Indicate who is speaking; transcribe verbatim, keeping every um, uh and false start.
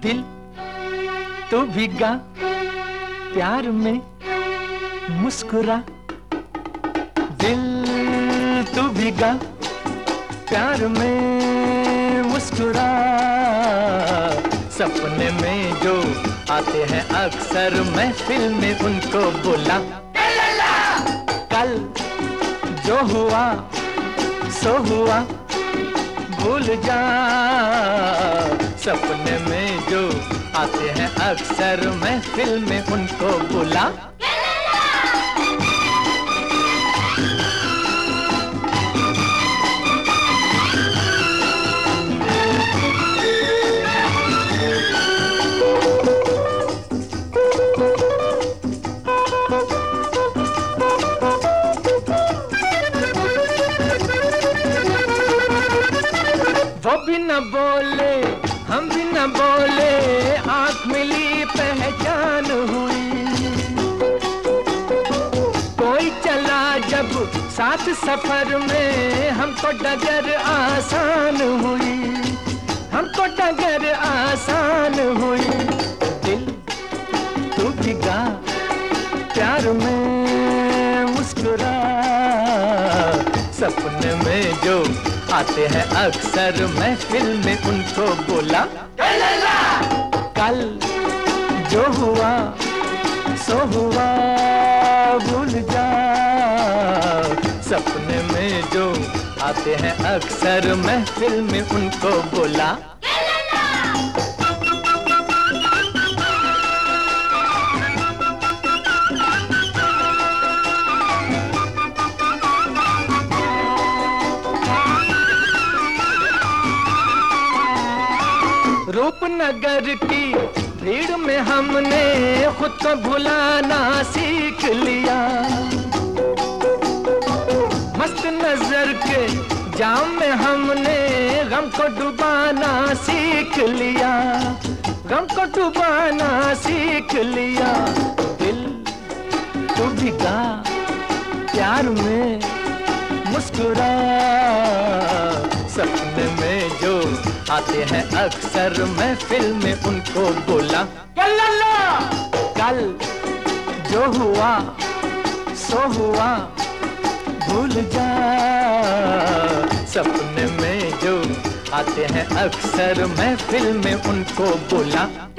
Speaker 1: दिल तो भीगा प्यार में मुस्कुरा, दिल तो भीगा प्यार में मुस्कुरा। सपने में जो आते हैं अक्सर महफिल में उनको बुला। कल जो हुआ सो हुआ भूल जा। सपने में जो आते हैं अक्सर महफिल में उनको बुला। वो भी न बोले हम भी न बोले, आँख मिली पहचान हुई। कोई चला जब साथ सफर में हमको डगर आसान हुई, हमको डगर आसान हुई। दिल तू भीगा प्यार में मुस्कुरा। सपने में जो आते हैं अक्सर महफिल में उनको बोला। कल जो हुआ सो हुआ भूल जा। सपने में जो आते हैं अक्सर महफिल में उनको बोला। रूपनगर की भीड़ में हमने खुद को भुलाना सीख लिया। मस्त नजर के जाम में हमने गम को डुबाना सीख लिया, गम को डुबाना सीख लिया। दिल तो भीगा प्यार में मुस्कुरा। सपने में जो आते हैं अक्सर महफिल में उनको बोला। कल जो हुआ सो हुआ भूल जा। सपने में जो आते हैं अक्सर महफिल में उनको बोला।